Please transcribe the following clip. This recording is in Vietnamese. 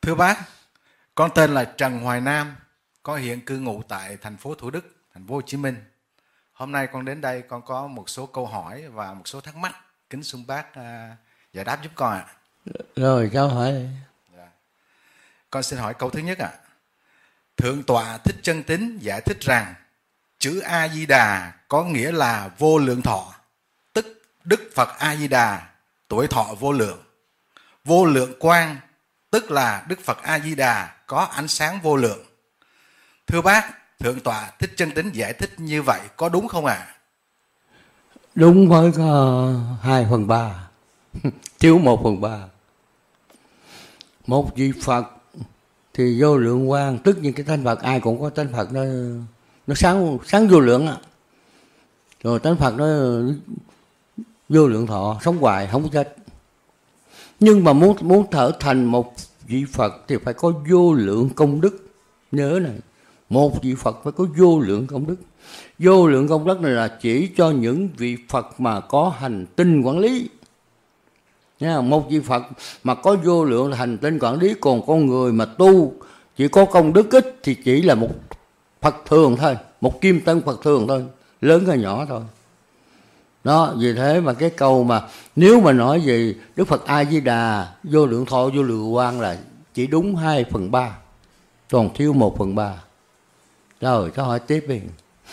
Thưa bác, con tên là Trần Hoài Nam, con hiện cư ngụ tại thành phố Thủ Đức, thành phố Hồ Chí Minh. Hôm nay con đến đây con có một số câu hỏi và một số thắc mắc, kính xin bác giải đáp giúp con ạ. Rồi câu hỏi. Con xin hỏi câu thứ nhất ạ. Thượng tọa Thích Chân Tín giải thích rằng chữ A Di Đà có nghĩa là vô lượng thọ, tức Đức Phật A Di Đà tuổi thọ vô lượng. Vô lượng quang tức là Đức Phật A Di Đà có ánh sáng vô lượng. Thưa bác, Thượng tọa Thích Chân Tín giải thích như vậy có đúng không ạ? Đúng với có 2/3 thiếu 1/3. Một vị Phật thì vô lượng quang, tức như cái thánh Phật, ai cũng có thánh Phật nó sáng vô lượng á. Rồi thánh Phật nó vô lượng thọ, sống hoài không có chết. Nhưng mà muốn trở thành một vị Phật thì phải có vô lượng công đức. Nhớ này, một vị Phật phải có vô lượng công đức. Vô lượng công đức này là chỉ cho những vị Phật mà có hành tinh quản lý. Một vị Phật mà có vô lượng là hành tinh quản lý, còn con người mà tu chỉ có công đức ít thì chỉ là một Phật thường thôi, một kim tân Phật thường thôi, lớn hay nhỏ thôi. Đó, vì thế mà cái câu mà nếu mà nói về Đức Phật A Di Đà vô lượng thọ vô lượng quang là chỉ đúng 2/3, còn thiếu 1/3. Rồi, câu hỏi tiếp đi.